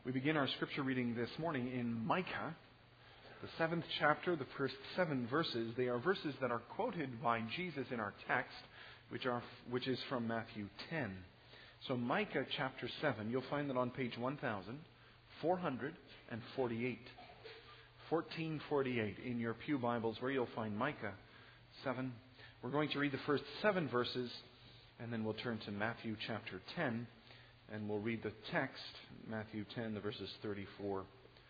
We begin our scripture reading this morning in Micah, the 7th chapter, the first 7 verses. They are verses that are quoted by Jesus in our text, which is from Matthew 10. So Micah chapter 7, you'll find that on page 1448. 1448 in your pew Bibles, where you'll find Micah 7. We're going to read the first 7 verses, and then we'll turn to Matthew chapter 10, and we'll read the text, Matthew 10, the verses 34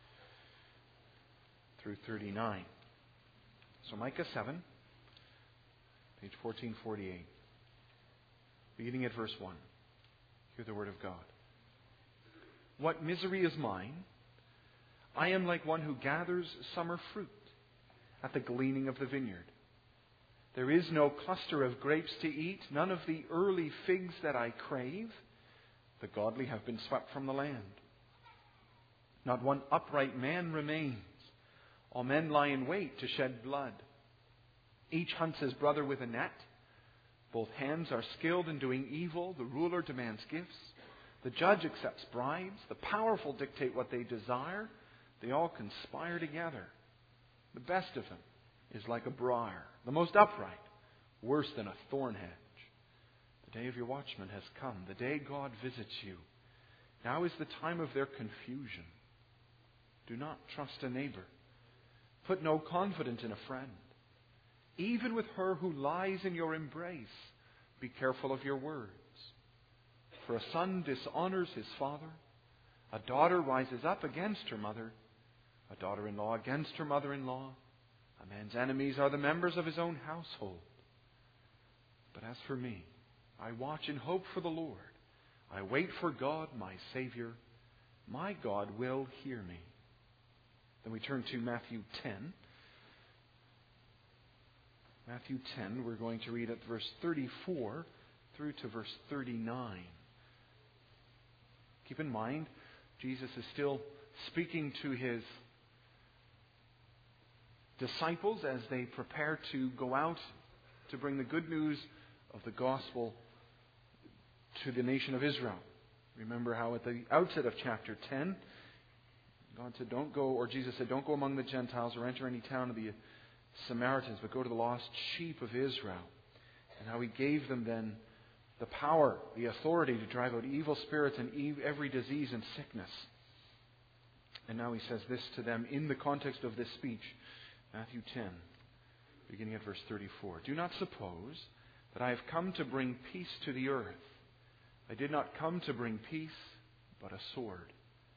through 39. So Micah 7, page 1448, beginning at verse 1. Hear the word of God. What misery is mine! I am like one who gathers summer fruit at the gleaning of the vineyard. There is no cluster of grapes to eat, none of the early figs that I crave. The godly have been swept from the land. Not one upright man remains. All men lie in wait to shed blood. Each hunts his brother with a net. Both hands are skilled in doing evil. The ruler demands gifts. The judge accepts bribes. The powerful dictate what they desire. They all conspire together. The best of them is like a briar, the most upright, worse than a thorn hedge. The day of your watchman has come, the day God visits you. Now is the time of their confusion. Do not trust a neighbor. Put no confidence in a friend. Even with her who lies in your embrace, be careful of your words. For a son dishonors his father. A daughter rises up against her mother. A daughter-in-law against her mother-in-law. A man's enemies are the members of his own household. But as for me, I watch in hope for the Lord. I wait for God, my Savior. My God will hear me. Then we turn to Matthew 10. Matthew 10, we're going to read at verse 34 through to verse 39. Keep in mind, Jesus is still speaking to His disciples as they prepare to go out to bring the good news of the gospel to the nation of Israel. Remember how at the outset of chapter 10, God said, don't go, or Jesus said, don't go among the Gentiles or enter any town of the Samaritans, but go to the lost sheep of Israel. And how He gave them then the power, the authority to drive out evil spirits and every disease and sickness. And now He says this to them in the context of this speech. Matthew 10, beginning at verse 34. Do not suppose that I have come to bring peace to the earth. I did not come to bring peace, but a sword.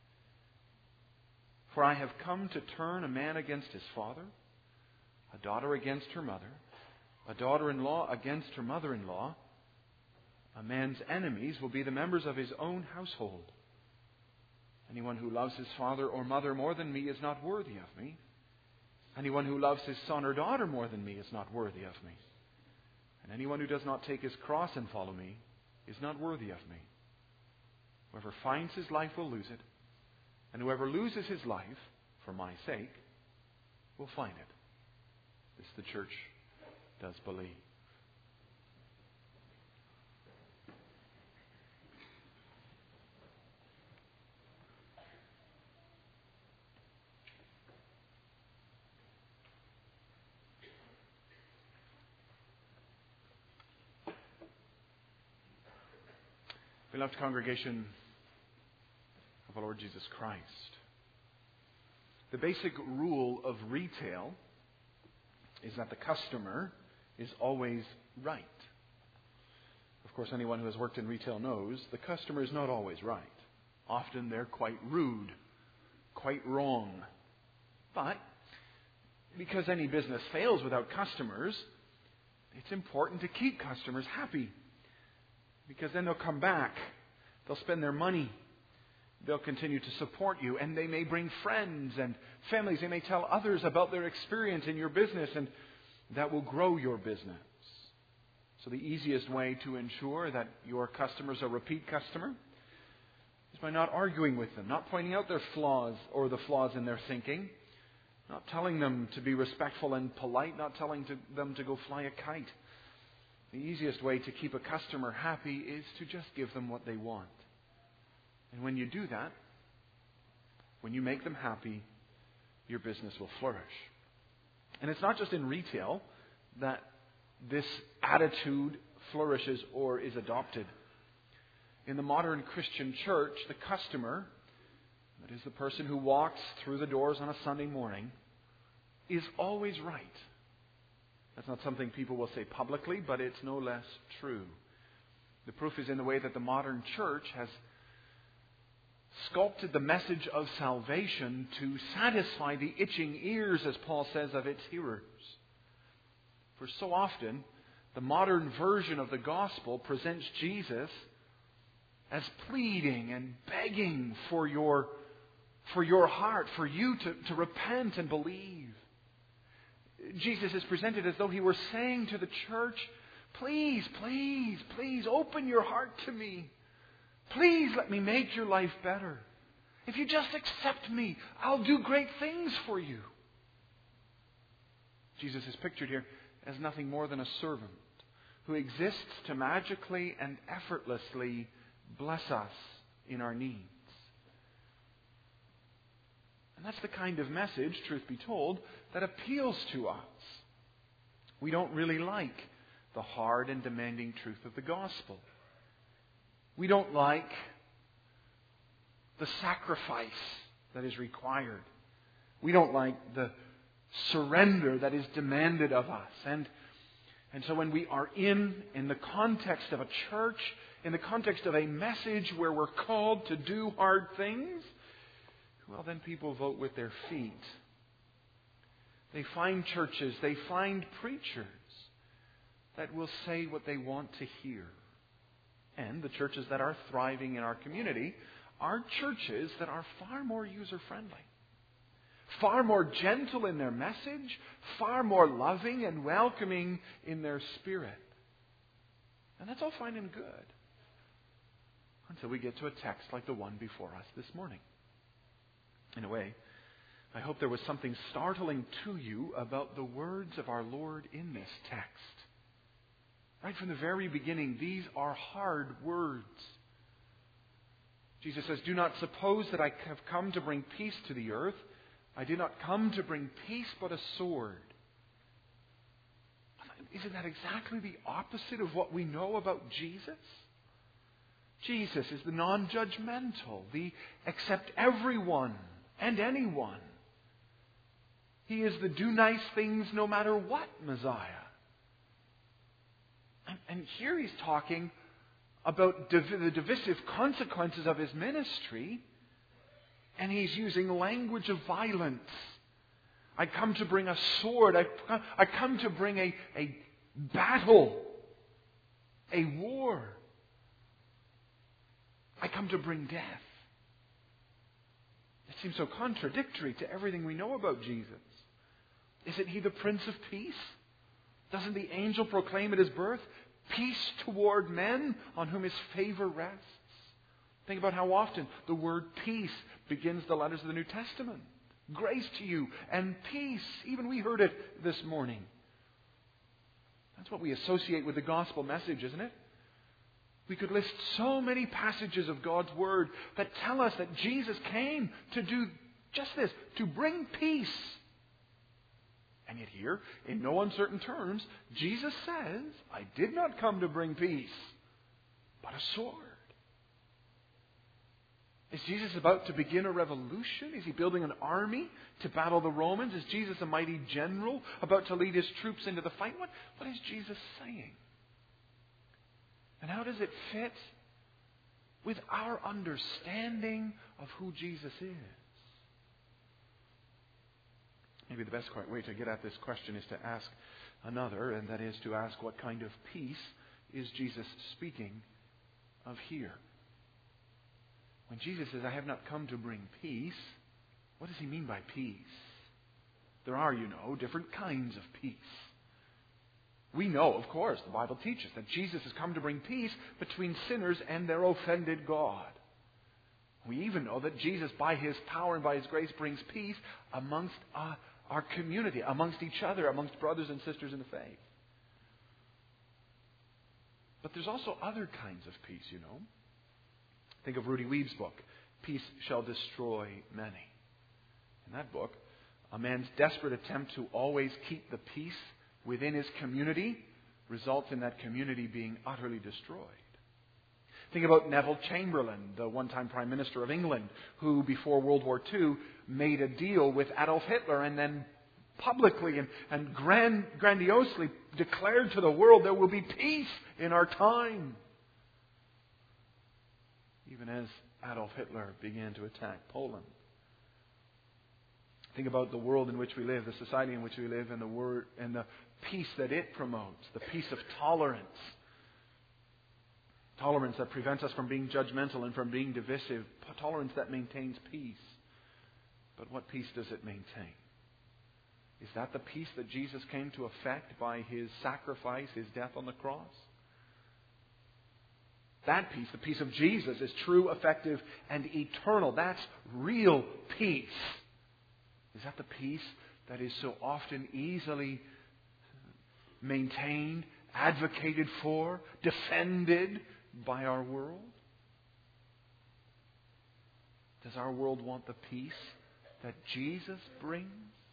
For I have come to turn a man against his father, a daughter against her mother, a daughter-in-law against her mother-in-law. A man's enemies will be the members of his own household. Anyone who loves his father or mother more than me is not worthy of me. Anyone who loves his son or daughter more than me is not worthy of me. And anyone who does not take his cross and follow me is not worthy of me. Whoever finds his life will lose it, and whoever loses his life for my sake will find it. This the church does believe. Beloved congregation of our Lord Jesus Christ, the basic rule of retail is that the customer is always right. Of course, anyone who has worked in retail knows the customer is not always right. Often they're quite rude, quite wrong. But because any business fails without customers, it's important to keep customers happy. Because then they'll come back. They'll spend their money. They'll continue to support you. And they may bring friends and families. They may tell others about their experience in your business. And that will grow your business. So the easiest way to ensure that your customer's a repeat customer is by not arguing with them. Not pointing out their flaws or the flaws in their thinking. Not telling them to be respectful and polite. Not telling them to go fly a kite. The easiest way to keep a customer happy is to just give them what they want. And when you do that, When you make them happy, your business will flourish. And it's not just in retail that this attitude flourishes or is adopted. In the modern Christian church, the customer, that is the person who walks through the doors on a Sunday morning, is always right. That's not something people will say publicly, but it's no less true. The proof is in the way that the modern church has sculpted the message of salvation to satisfy the itching ears, as Paul says, of its hearers. For so often, the modern version of the gospel presents Jesus as pleading and begging for your heart, for you to repent and believe. Jesus is presented as though he were saying to the church, please, please, please open your heart to me. Please let me make your life better. If you just accept me, I'll do great things for you. Jesus is pictured here as nothing more than a servant who exists to magically and effortlessly bless us in our needs. And that's the kind of message, truth be told, that appeals to us. We don't really like the hard and demanding truth of the gospel. We don't like the sacrifice that is required. We don't like the surrender that is demanded of us. And so when we are in the context of a church, in the context of a message where we're called to do hard things, well, then people vote with their feet. They find churches, they find preachers that will say what they want to hear. And the churches that are thriving in our community are churches that are far more user-friendly, far more gentle in their message, far more loving and welcoming in their spirit. And that's all fine and good until we get to a text like the one before us this morning. In a way, I hope there was something startling to you about the words of our Lord in this text. Right from the very beginning, these are hard words. Jesus says, do not suppose that I have come to bring peace to the earth. I did not come to bring peace, but a sword. Isn't that exactly the opposite of what we know about Jesus? Jesus is the non-judgmental, the accept everyone and anyone. He is the do nice things no matter what Messiah. And here he's talking about the divisive consequences of his ministry, and he's using language of violence. I come to bring a sword. I come to bring a battle, a war. I come to bring death. It seems so contradictory to everything we know about Jesus. Isn't he the Prince of Peace? Doesn't the angel proclaim at his birth, peace toward men on whom his favor rests? Think about how often the word peace begins the letters of the New Testament. Grace to you and peace. Even we heard it this morning. That's what we associate with the gospel message, isn't it? We could list so many passages of God's Word that tell us that Jesus came to do just this, to bring peace. And yet here, in no uncertain terms, Jesus says, I did not come to bring peace, but a sword. Is Jesus about to begin a revolution? Is he building an army to battle the Romans? Is Jesus a mighty general about to lead his troops into the fight? What is Jesus saying? And how does it fit with our understanding of who Jesus is? Maybe the best way to get at this question is to ask another, and that is to ask, what kind of peace is Jesus speaking of here? When Jesus says, I have not come to bring peace, what does he mean by peace? There are, different kinds of peace. We know, of course, the Bible teaches that Jesus has come to bring peace between sinners and their offended God. We even know that Jesus, by his power and by his grace, brings peace amongst our community, amongst each other, amongst brothers and sisters in the faith. But there's also other kinds of peace, Think of Rudy Weeb's book, Peace Shall Destroy Many. In that book, a man's desperate attempt to always keep the peace within his community results in that community being utterly destroyed. Think about Neville Chamberlain, the one-time Prime Minister of England, who before World War II made a deal with Adolf Hitler and then publicly and grandiosely declared to the world there will be peace in our time. Even as Adolf Hitler began to attack Poland. Think about the world in which we live, the society in which we live, and the peace that it promotes, the peace of tolerance. Tolerance that prevents us from being judgmental and from being divisive. Tolerance that maintains peace. But what peace does it maintain? Is that the peace that Jesus came to effect by His sacrifice, His death on the cross? That peace, the peace of Jesus, is true, effective, and eternal. That's real peace. Is that the peace that is so often easily maintained, advocated for, defended by our world? Does our world want the peace that Jesus brings?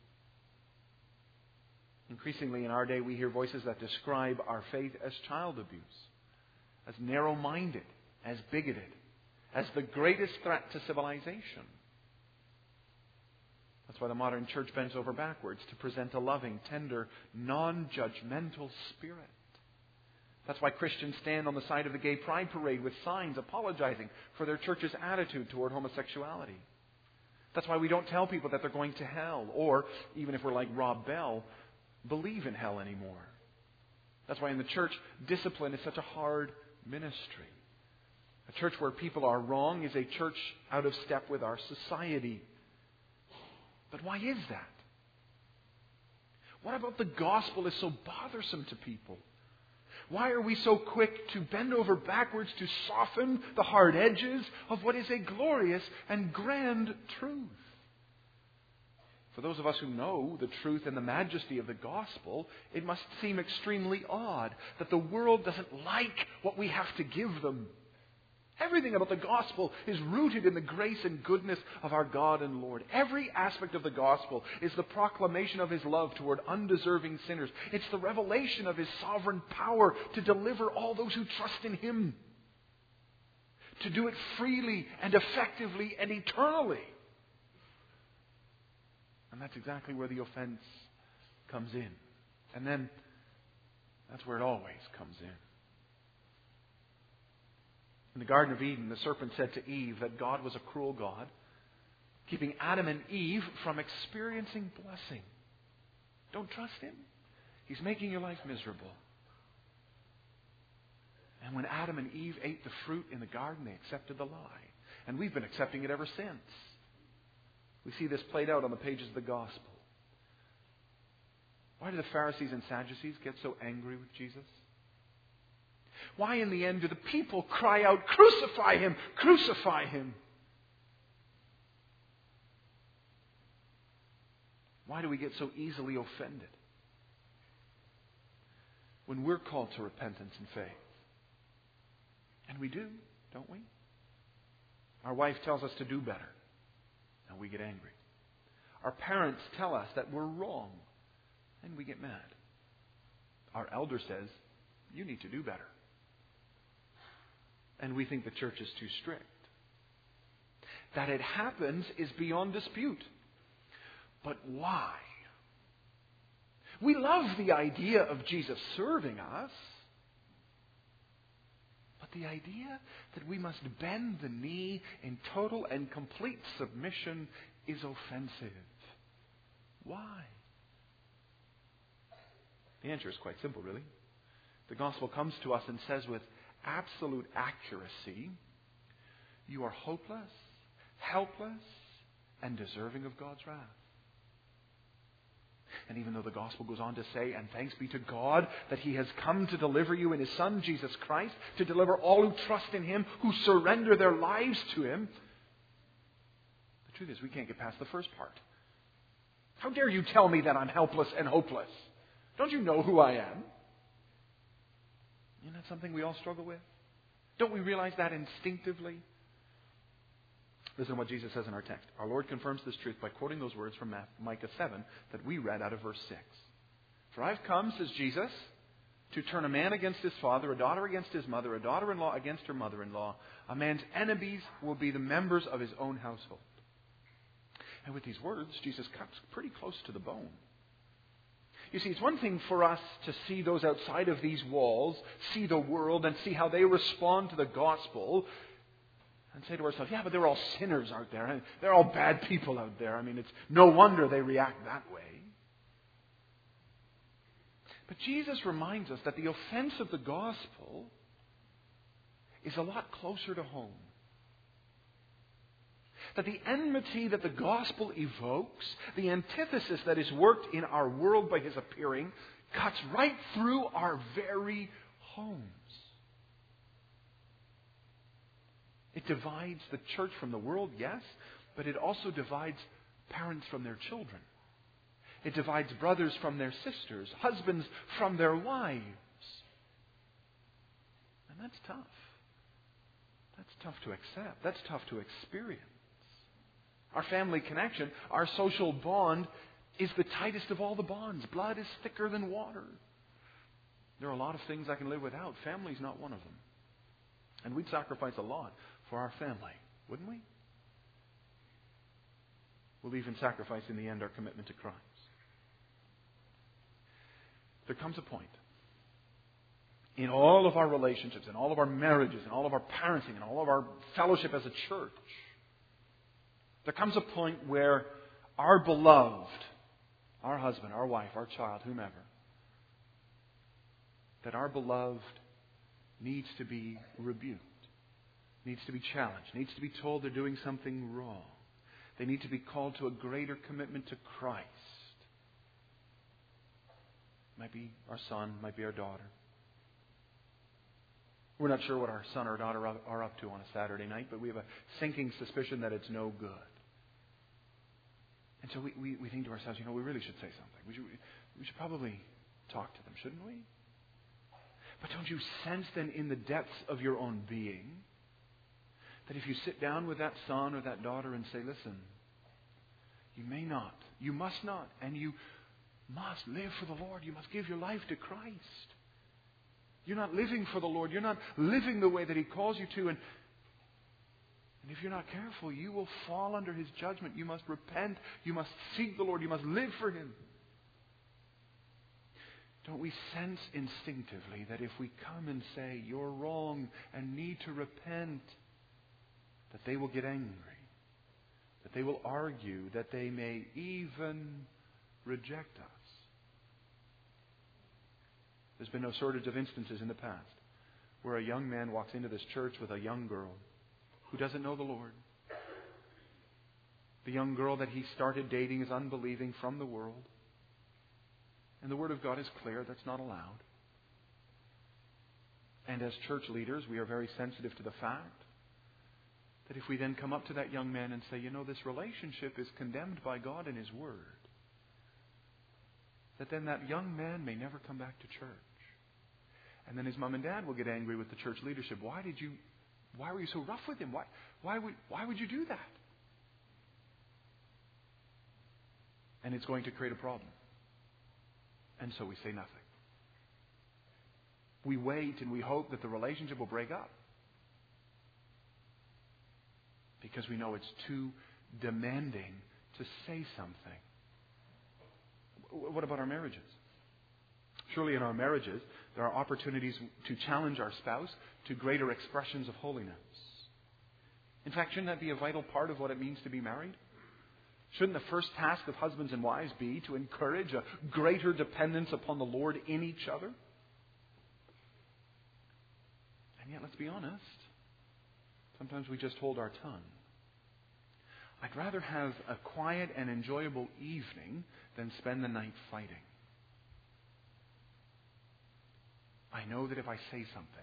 Increasingly in our day, we hear voices that describe our faith as child abuse, as narrow-minded, as bigoted, as the greatest threat to civilization. That's why the modern church bends over backwards to present a loving, tender, non-judgmental spirit. That's why Christians stand on the side of the gay pride parade with signs apologizing for their church's attitude toward homosexuality. That's why we don't tell people that they're going to hell, or, even if we're like Rob Bell, believe in hell anymore. That's why in the church, discipline is such a hard ministry. A church where people are wrong is a church out of step with our society. But why is that? What about the gospel is so bothersome to people? Why are we so quick to bend over backwards to soften the hard edges of what is a glorious and grand truth? For those of us who know the truth and the majesty of the gospel, it must seem extremely odd that the world doesn't like what we have to give them. Everything about the gospel is rooted in the grace and goodness of our God and Lord. Every aspect of the gospel is the proclamation of His love toward undeserving sinners. It's the revelation of His sovereign power to deliver all those who trust in Him. To do it freely and effectively and eternally. And that's exactly where the offense comes in. And then that's where it always comes in. In the Garden of Eden, the serpent said to Eve that God was a cruel God, keeping Adam and Eve from experiencing blessing. Don't trust him. He's making your life miserable. And when Adam and Eve ate the fruit in the garden, they accepted the lie. And we've been accepting it ever since. We see this played out on the pages of the gospel. Why do the Pharisees and Sadducees get so angry with Jesus? Why in the end do the people cry out, "Crucify Him! Crucify Him!" Why do we get so easily offended when we're called to repentance and faith? And we do, don't we? Our wife tells us to do better, and we get angry. Our parents tell us that we're wrong, and we get mad. Our elder says, "You need to do better." And we think the church is too strict. That it happens is beyond dispute. But why? We love the idea of Jesus serving us. But the idea that we must bend the knee in total and complete submission is offensive. Why? The answer is quite simple, really. The gospel comes to us and says with absolute accuracy, you are hopeless, helpless, and deserving of God's wrath. And even though the gospel goes on to say, and thanks be to God that He has come to deliver you in His Son, Jesus Christ, to deliver all who trust in Him, who surrender their lives to Him, the truth is we can't get past the first part. How dare you tell me that I'm helpless and hopeless? Don't you know who I am? Isn't that something we all struggle with? Don't we realize that instinctively? Listen to what Jesus says in our text. Our Lord confirms this truth by quoting those words from Micah 7 that we read out of verse 6. For I've come, says Jesus, to turn a man against his father, a daughter against his mother, a daughter-in-law against her mother-in-law. A man's enemies will be the members of his own household. And with these words, Jesus cuts pretty close to the bone. You see, it's one thing for us to see those outside of these walls, see the world, and see how they respond to the gospel, and say to ourselves, yeah, but they're all sinners out there, and they're all bad people out there. I mean, it's no wonder they react that way. But Jesus reminds us that the offense of the gospel is a lot closer to home. That the enmity that the gospel evokes, the antithesis that is worked in our world by His appearing, cuts right through our very homes. It divides the church from the world, yes, but it also divides parents from their children. It divides brothers from their sisters, husbands from their wives. And that's tough. That's tough to accept. That's tough to experience. Our family connection, our social bond, is the tightest of all the bonds. Blood is thicker than water. There are a lot of things I can live without. Family's not one of them. And we'd sacrifice a lot for our family, wouldn't we? We'll even sacrifice in the end our commitment to Christ. There comes a point in all of our relationships, in all of our marriages, in all of our parenting, in all of our fellowship as a church, there comes a point where our beloved, our husband, our wife, our child, whomever, that our beloved needs to be rebuked, needs to be challenged, needs to be told they're doing something wrong. They need to be called to a greater commitment to Christ. Might be our son, might be our daughter. We're not sure what our son or daughter are up to on a Saturday night, but we have a sinking suspicion that it's no good. And so we think to ourselves, we really should say something. We should probably talk to them, shouldn't we? But don't you sense then in the depths of your own being that if you sit down with that son or that daughter and say, listen, you may not, you must not, and you must live for the Lord. You must give your life to Christ. You're not living for the Lord. You're not living the way that He calls you to. And if you're not careful, you will fall under His judgment. You must repent. You must seek the Lord. You must live for Him. Don't we sense instinctively that if we come and say, you're wrong and need to repent, that they will get angry, that they will argue, that they may even reject us? There's been no shortage of instances in the past where a young man walks into this church with a young girl who doesn't know the Lord. The young girl that he started dating is unbelieving from the world. And the Word of God is clear, that's not allowed. And as church leaders, we are very sensitive to the fact that if we then come up to that young man and say, this relationship is condemned by God and His Word, that then that young man may never come back to church. And then his mom and dad will get angry with the church leadership. Why were you so rough with him? Why would you do that? And it's going to create a problem. And so we say nothing. We wait and we hope that the relationship will break up. Because we know it's too demanding to say something. What about our marriages? Surely in our marriages, there are opportunities to challenge our spouse to greater expressions of holiness. In fact, shouldn't that be a vital part of what it means to be married? Shouldn't the first task of husbands and wives be to encourage a greater dependence upon the Lord in each other? And yet, let's be honest, sometimes we just hold our tongue. I'd rather have a quiet and enjoyable evening than spend the night fighting. I know that if I say something,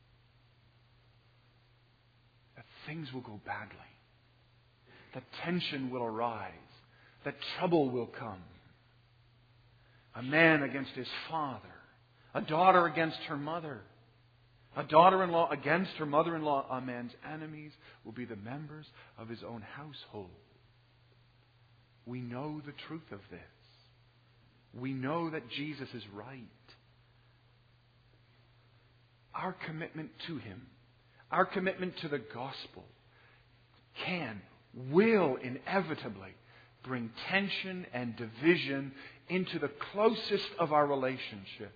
that things will go badly, that tension will arise, that trouble will come. A man against his father, a daughter against her mother, A daughter-in-law against her mother-in-law, a man's enemies will be the members of his own household. We know the truth of this. We know that Jesus is right. Our commitment to Him, our commitment to the gospel will inevitably bring tension and division into the closest of our relationships.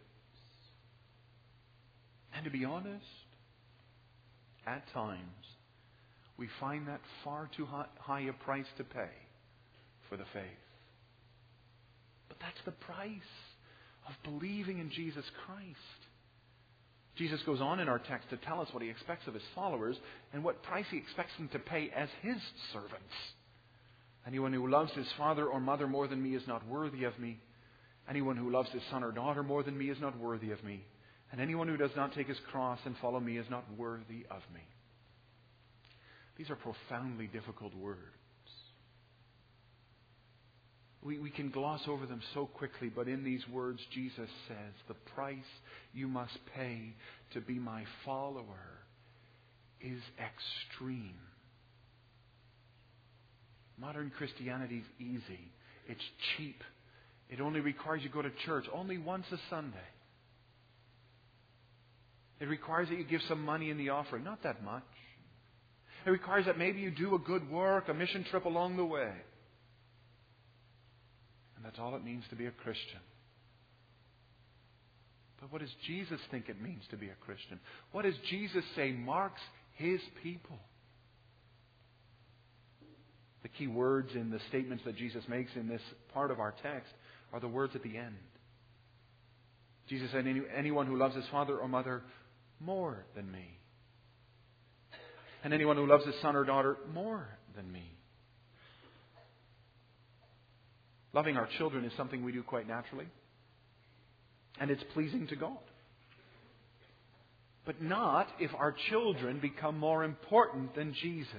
And to be honest, at times, we find that far too high a price to pay for the faith. But that's the price of believing in Jesus Christ. Jesus goes on in our text to tell us what He expects of His followers and what price He expects them to pay as His servants. Anyone who loves his father or mother more than me is not worthy of me. Anyone who loves his son or daughter more than me is not worthy of me. And anyone who does not take his cross and follow me is not worthy of me. These are profoundly difficult words. We can gloss over them so quickly, but in these words, Jesus says, the price you must pay to be my follower is extreme. Modern Christianity is easy. It's cheap. It only requires you go to church only once a Sunday. It requires that you give some money in the offering, not that much. It requires that maybe you do a good work, a mission trip along the way. And that's all it means to be a Christian. But what does Jesus think it means to be a Christian? What does Jesus say marks His people? The key words in the statements that Jesus makes in this part of our text are the words at the end. Jesus said, anyone who loves his father or mother more than me. And anyone who loves his son or daughter more than me. Loving our children is something we do quite naturally. And it's pleasing to God. But not if our children become more important than Jesus.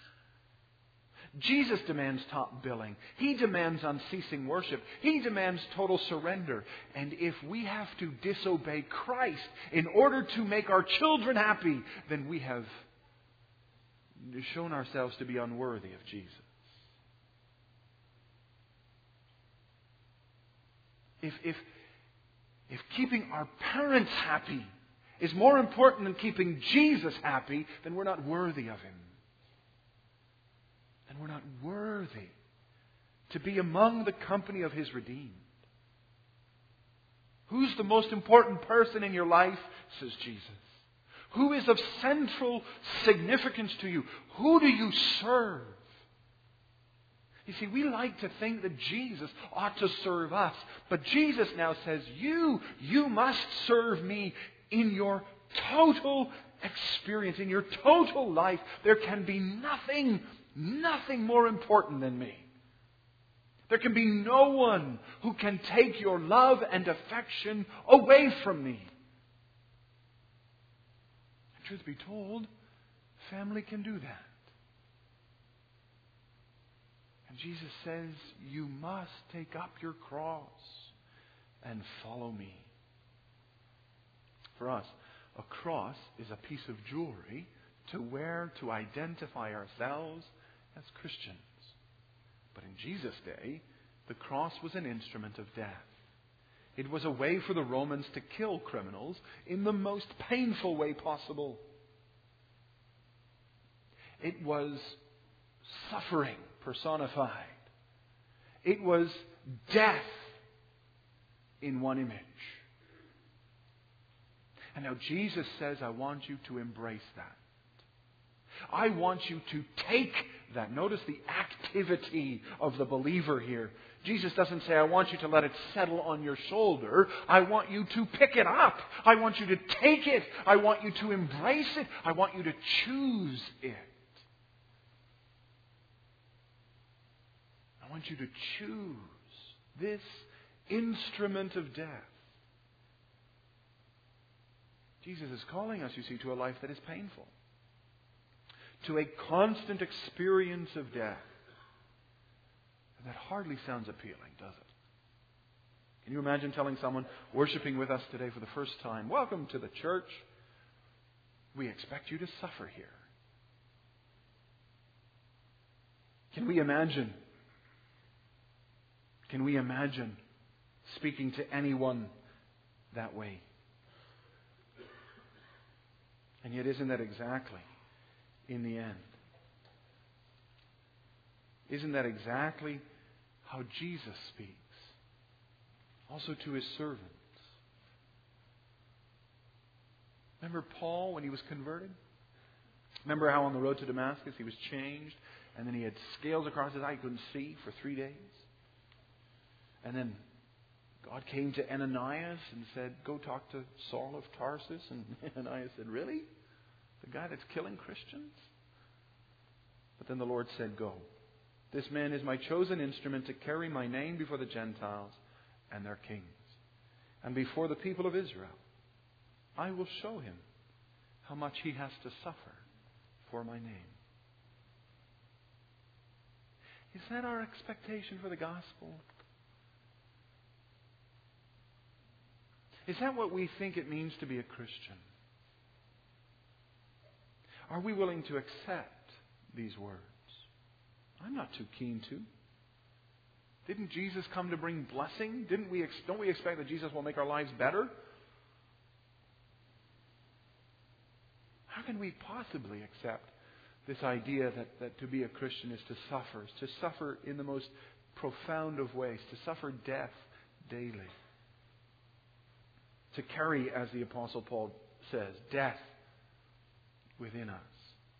Jesus demands top billing. He demands unceasing worship. He demands total surrender. And if we have to disobey Christ in order to make our children happy, then we have shown ourselves to be unworthy of Jesus. If keeping our parents happy is more important than keeping Jesus happy, then we're not worthy of Him. And we're not worthy to be among the company of His redeemed. Who's the most important person in your life? Says Jesus. Who is of central significance to you? Who do you serve? You see, we like to think that Jesus ought to serve us. But Jesus now says, you must serve me in your total experience, in your total life. There can be nothing more important than me. There can be no one who can take your love and affection away from me. And truth be told, family can do that. And Jesus says, you must take up your cross and follow me. For us, a cross is a piece of jewelry to wear to identify ourselves as Christians. But in Jesus' day, the cross was an instrument of death. It was a way for the Romans to kill criminals in the most painful way possible. It was suffering personified. It was death in one image. And now Jesus says, I want you to embrace that. I want you to take that. Notice the activity of the believer here. Jesus doesn't say, I want you to let it settle on your shoulder. I want you to pick it up. I want you to take it. I want you to embrace it. I want you to choose it. I want you to choose this instrument of death. Jesus is calling us, you see, to a life that is painful. To a constant experience of death. And that hardly sounds appealing, does it? Can you imagine telling someone worshiping with us today for the first time, welcome to the church. We expect you to suffer here. Can we imagine speaking to anyone that way? And yet, isn't that exactly, in the end, isn't that exactly how Jesus speaks? Also to His servants. Remember Paul when he was converted? Remember how on the road to Damascus he was changed, and then he had scales across his eye, he couldn't see for 3 days? And then God came to Ananias and said, go talk to Saul of Tarsus. And Ananias said, really? The guy that's killing Christians? But then the Lord said, go. This man is my chosen instrument to carry my name before the Gentiles and their kings, and before the people of Israel. I will show him how much he has to suffer for my name. Is that our expectation for the gospel? Is that what we think it means to be a Christian? Are we willing to accept these words? I'm not too keen to. Didn't Jesus come to bring blessing? Don't we expect that Jesus will make our lives better? How can we possibly accept this idea that to be a Christian is to suffer in the most profound of ways, to suffer death daily? To carry, as the Apostle Paul says, death within us.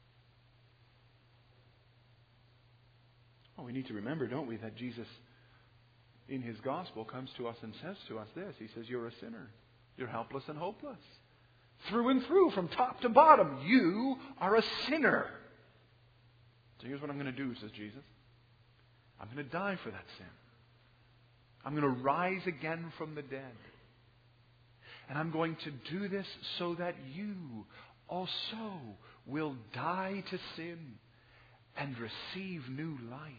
Well, we need to remember, don't we, that Jesus, in His gospel, comes to us and says to us this. He says, you're a sinner. You're helpless and hopeless. Through and through, from top to bottom, you are a sinner. So here's what I'm going to do, says Jesus. I'm going to die for that sin. I'm going to rise again from the dead. And I'm going to do this so that you also will die to sin and receive new life.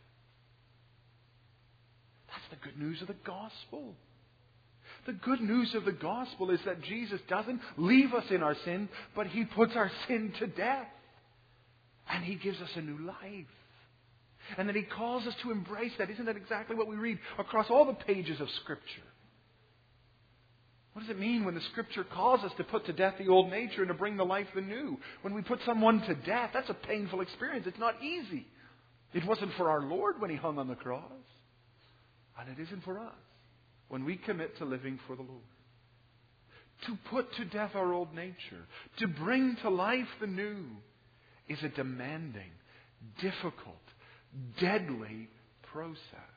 That's the good news of the gospel. The good news of the gospel is that Jesus doesn't leave us in our sin, but He puts our sin to death. And He gives us a new life. And that He calls us to embrace that. Isn't that exactly what we read across all the pages of Scripture? What does it mean when the Scripture calls us to put to death the old nature and to bring the life the new? When we put someone to death, that's a painful experience. It's not easy. It wasn't for our Lord when He hung on the cross. And it isn't for us when we commit to living for the Lord. To put to death our old nature, to bring to life the new, is a demanding, difficult, deadly process.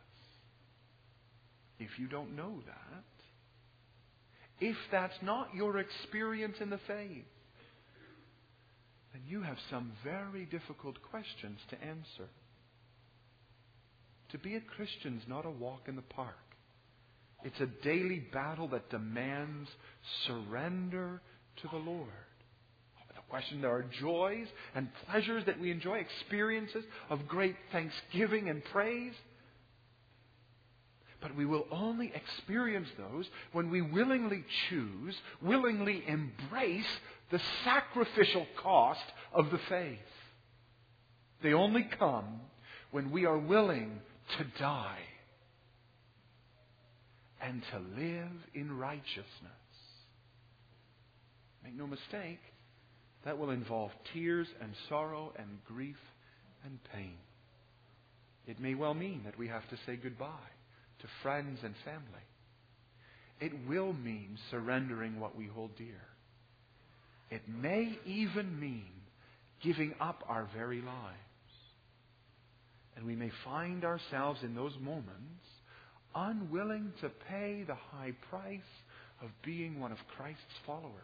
If you don't know that, if that's not your experience in the faith, then you have some very difficult questions to answer. To be a Christian is not a walk in the park. It's a daily battle that demands surrender to the Lord. Without question, there are joys and pleasures that we enjoy, experiences of great thanksgiving and praise. But we will only experience those when we willingly choose, willingly embrace the sacrificial cost of the faith. They only come when we are willing to die and to live in righteousness. Make no mistake, that will involve tears and sorrow and grief and pain. It may well mean that we have to say goodbye to friends and family. It will mean surrendering what we hold dear. It may even mean giving up our very lives. And we may find ourselves in those moments unwilling to pay the high price of being one of Christ's followers.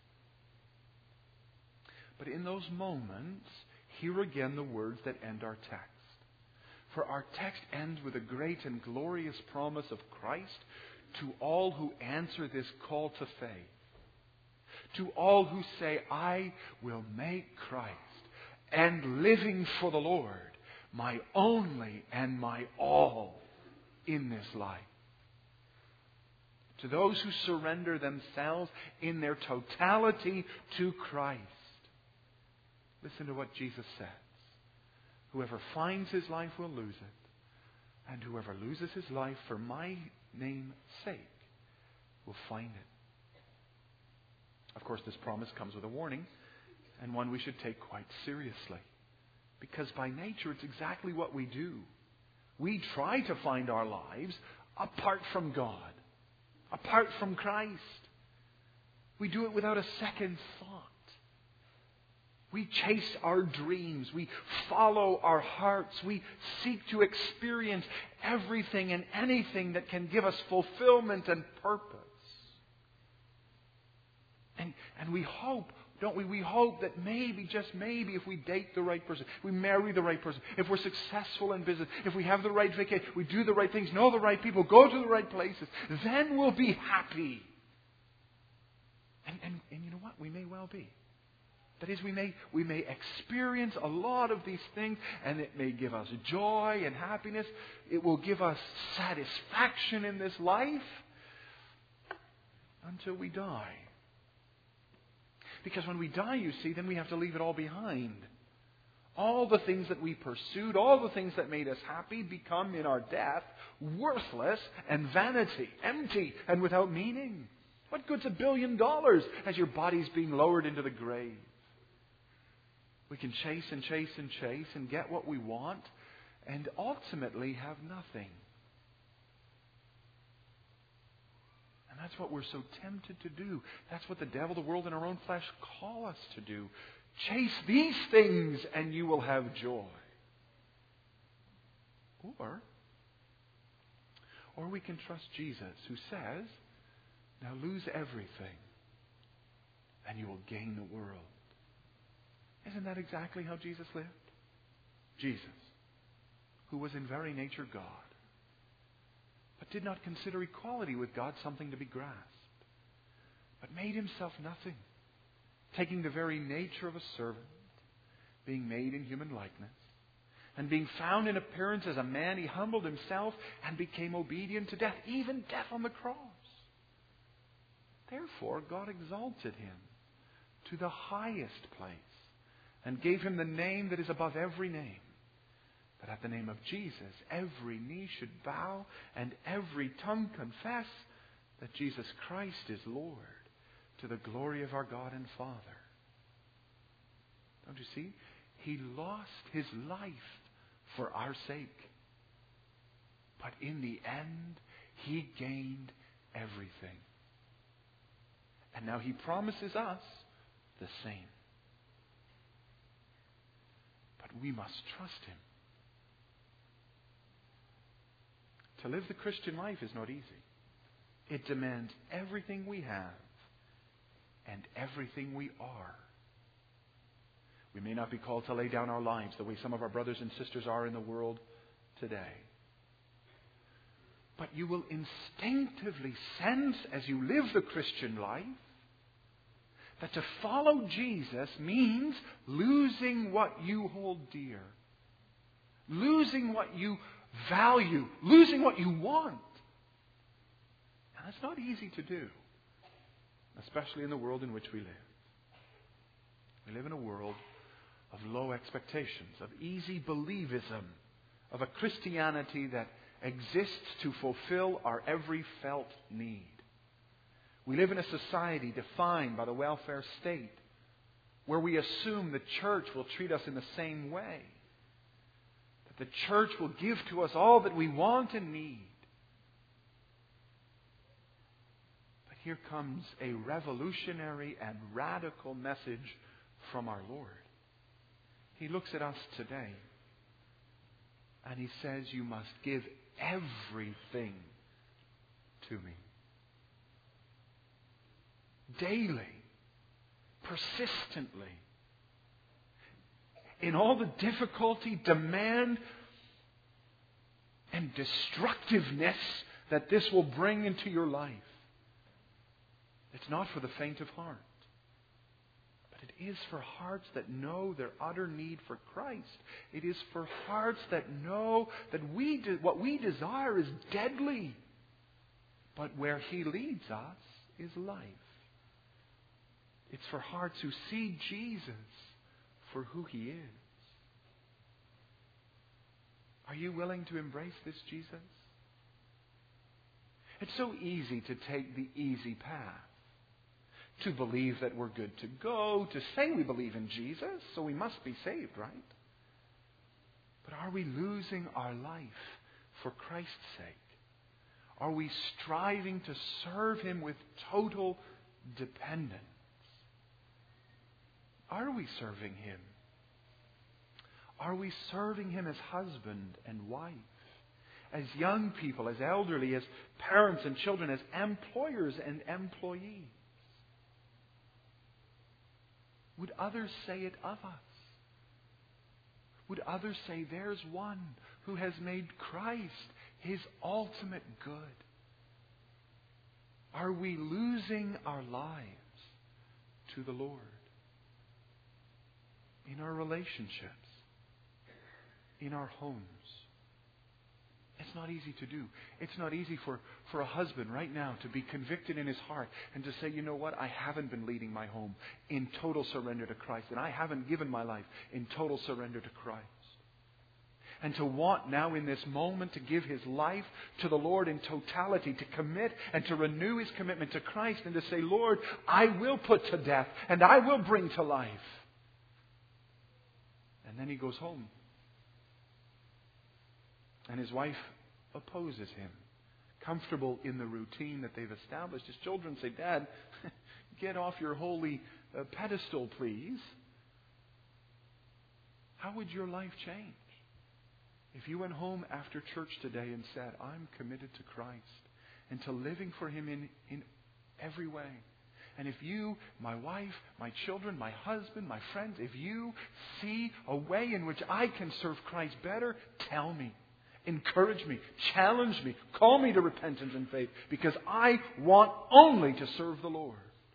But in those moments, hear again the words that end our text. For our text ends with a great and glorious promise of Christ to all who answer this call to faith. To all who say, I will make Christ and living for the Lord my only and my all in this life. To those who surrender themselves in their totality to Christ, Listen to what Jesus says. Whoever finds his life will lose it, and whoever loses his life for my name's sake will find it. Of course, this promise comes with a warning, and one we should take quite seriously. Because by nature, it's exactly what we do. We try to find our lives apart from God, apart from Christ. We do it without a second thought. We chase our dreams. We follow our hearts. We seek to experience everything and anything that can give us fulfillment and purpose. And we hope, don't we? We hope that maybe, just maybe, if we date the right person, we marry the right person, if we're successful in business, if we have the right vacation, we do the right things, know the right people, go to the right places, then we'll be happy. And you know what? We may well be. That is, we may experience a lot of these things, and it may give us joy and happiness. It will give us satisfaction in this life until we die. Because when we die, you see, then we have to leave it all behind. All the things that we pursued, all the things that made us happy become in our death worthless and vanity, empty and without meaning. What good's $1 billion as your body's being lowered into the grave? We can chase and chase and chase and get what we want and ultimately have nothing. And that's what we're so tempted to do. That's what the devil, the world, and our own flesh call us to do. Chase these things and you will have joy. Or we can trust Jesus, who says, now lose everything and you will gain the world. Isn't that exactly how Jesus lived? Jesus, who was in very nature God, but did not consider equality with God something to be grasped, but made himself nothing, taking the very nature of a servant, being made in human likeness, and being found in appearance as a man, he humbled himself and became obedient to death, even death on the cross. Therefore, God exalted him to the highest place and gave him the name that is above every name, that at the name of Jesus every knee should bow and every tongue confess that Jesus Christ is Lord, to the glory of our God and Father. Don't you see? He lost his life for our sake. But in the end, he gained everything. And now he promises us the same. But we must trust him. To live the Christian life is not easy. It demands everything we have and everything we are. We may not be called to lay down our lives the way some of our brothers and sisters are in the world today. But you will instinctively sense as you live the Christian life that to follow Jesus means losing what you hold dear, losing what you value, losing what you want. And that's not easy to do, especially in the world in which we live. We live in a world of low expectations, of easy believism, of a Christianity that exists to fulfill our every felt need. We live in a society defined by the welfare state, where we assume the church will treat us in the same way, that the church will give to us all that we want and need. But here comes a revolutionary and radical message from our Lord. He looks at us today and he says, you must give everything to me. Daily, persistently, in all the difficulty, demand, and destructiveness that this will bring into your life. It's not for the faint of heart. It is for hearts that know their utter need for Christ. It is for hearts that know that what we desire is deadly. But where He leads us is life. It's for hearts who see Jesus for who He is? Are you willing to embrace this Jesus? It's so easy to take the easy path. To believe that we're good to go. To say we believe in Jesus, so we must be saved, right? But are we losing our life for Christ's sake? Are we striving to serve Him with total dependence? Are we serving Him? Are we serving Him as husband and wife? As young people, as elderly, as parents and children, as employers and employees? Would others say it of us? Would others say, there's one who has made Christ His ultimate good? Are we losing our lives to the Lord? In our relationships, in our homes. It's not easy to do. It's not easy for a husband right now to be convicted in his heart and to say, you know what, I haven't been leading my home in total surrender to Christ, and I haven't given my life in total surrender to Christ. And to want now in this moment to give his life to the Lord in totality, to commit and to renew his commitment to Christ and to say, Lord, I will put to death and I will bring to life. And then he goes home. And his wife opposes him, comfortable in the routine that they've established. His children say, Dad, get off your holy pedestal, please. How would your life change if you went home after church today and said, I'm committed to Christ and to living for Him in every way? And if you, my wife, my children, my husband, my friends, if you see a way in which I can serve Christ better, tell me. Encourage me. Challenge me. Call me to repentance and faith, because I want only to serve the Lord.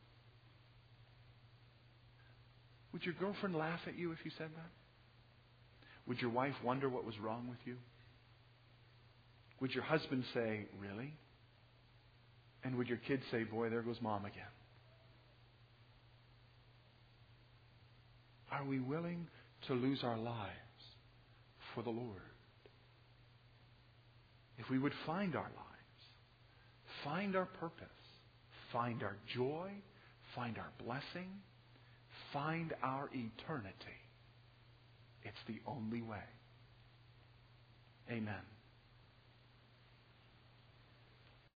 Would your girlfriend laugh at you if you said that? Would your wife wonder what was wrong with you? Would your husband say, really? And would your kids say, boy, there goes Mom again? Are we willing to lose our lives for the Lord? If we would find our lives, find our purpose, find our joy, find our blessing, find our eternity, it's the only way. Amen.